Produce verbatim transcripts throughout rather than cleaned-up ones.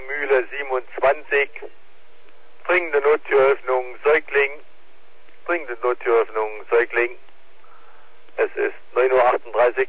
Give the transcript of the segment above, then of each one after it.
Mühle siebenundzwanzig. Dringende Nottüröffnung Säugling. Dringende Nottüröffnung Säugling. Es ist neun Uhr achtunddreißig.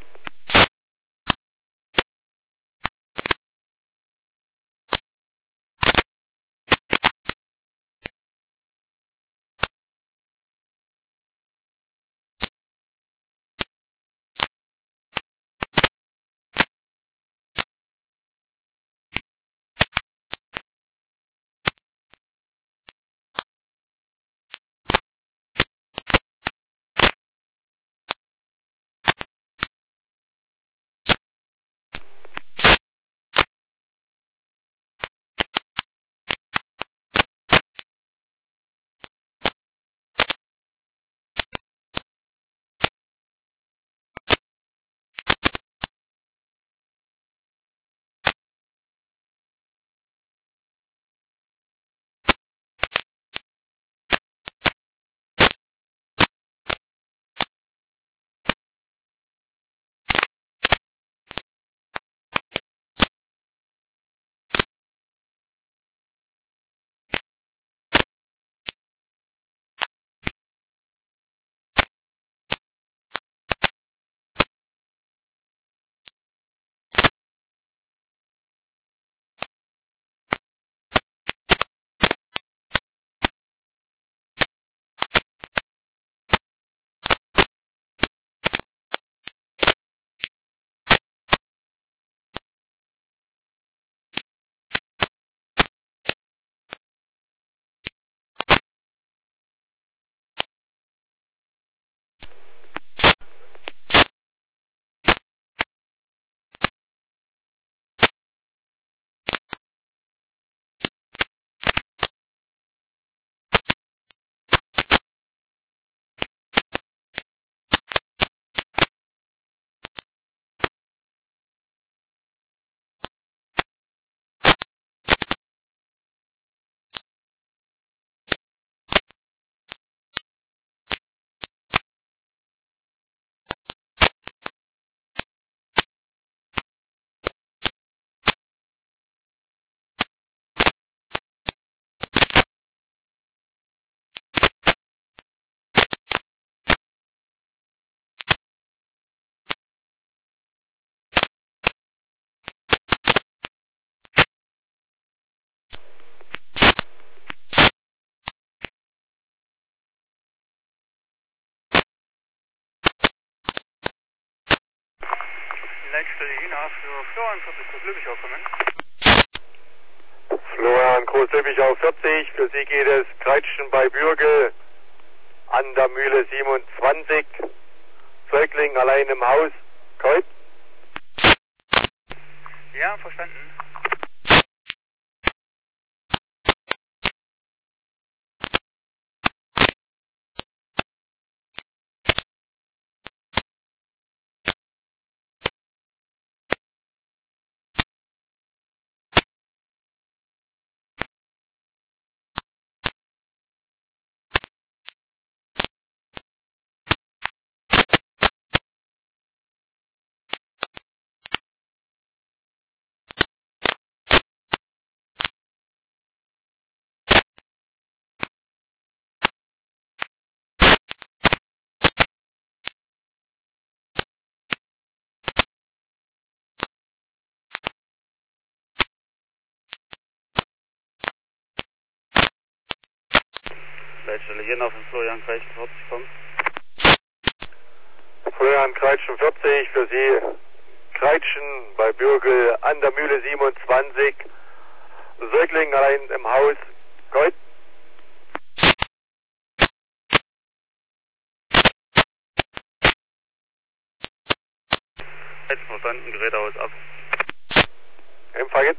Leitstelle Jena für Florian vierzig Groß Lübbichau kommen. Florian Groß Lübbichau vierzig, für Sie geht es Kreitschen bei Bürgel an der Mühle siebenundzwanzig. Säugling allein im Haus. Kreuz. Ja, verstanden. Leitstelle Jena von Florian Kreitschen vierzig kommt. Florian Kreitschen vierzig, für Sie Kreitschen bei Bürgel an der Mühle siebenundzwanzig. Säugling allein im Haus. Kreuz. Verstanden, Gerätehaus ab. Empfangen.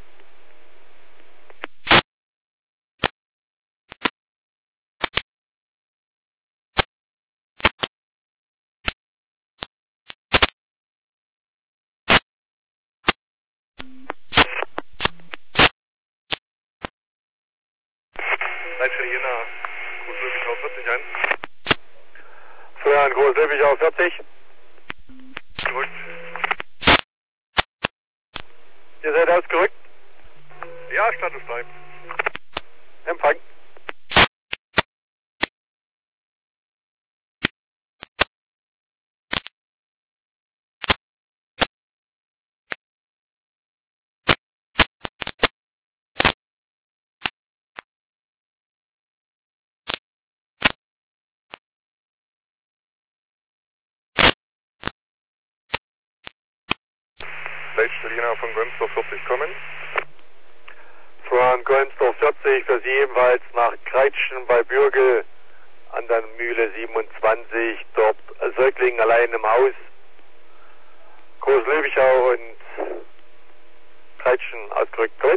Leitstelle Jena, Groß Lübbichau vierzig ein. Florian Groß Lübbichau vierzig. Gerückt. Ihr seid ausgerückt? Ja. Status drei. Empfang. Leitstelle Jena von Golmsdorf vierzig kommen. Von Golmsdorf vierzig für Sie ebenfalls nach Kreitschen bei Bürgel an der Mühle siebenundzwanzig, dort Säugling allein im Haus. Großlöbichau und Kreitschen ausgerückt. Korrekt?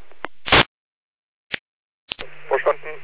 Verstanden.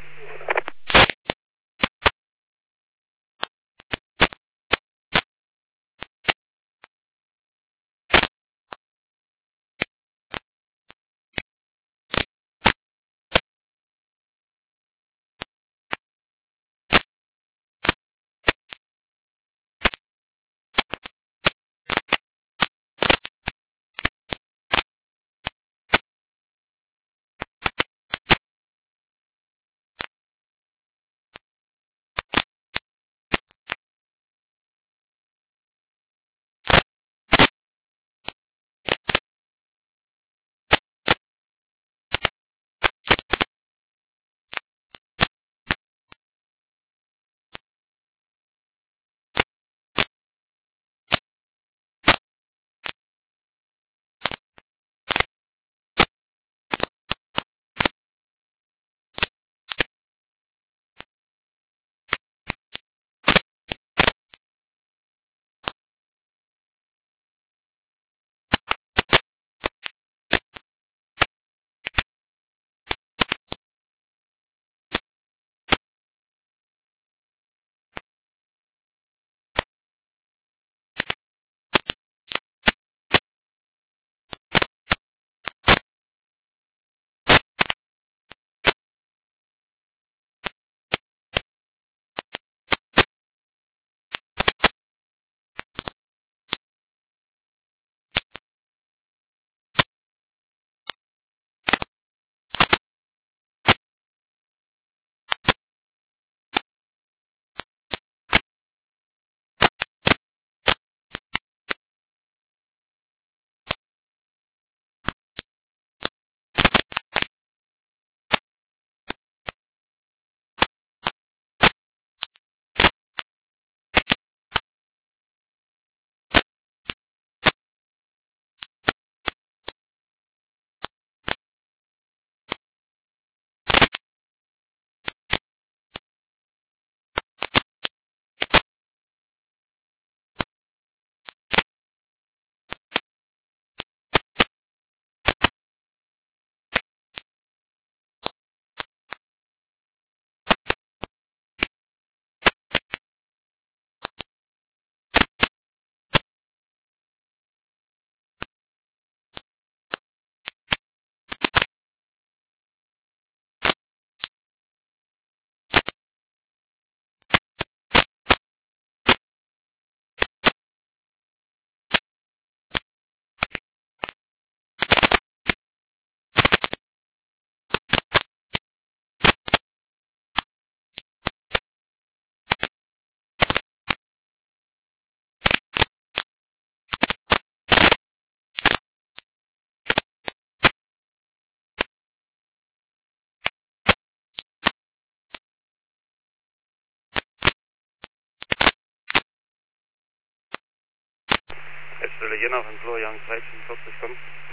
Leitstelle Jena von Florian Kreitschen vierzig kommen.